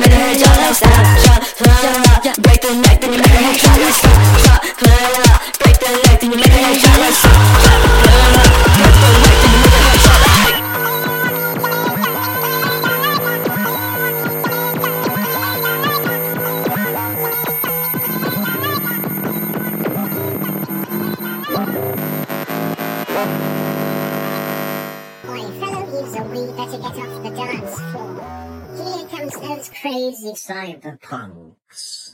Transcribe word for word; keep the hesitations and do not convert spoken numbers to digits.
make her head drop like stop, drop, drop. Break the neck, then you make her head drop like stop, drop, drop. Break the neck, then you make her head drop like stop, drop, drop. Break the neck, then you make her head drop like. Oi, fellow user, we better get off the dance floor. Here comes those crazy cyberpunks.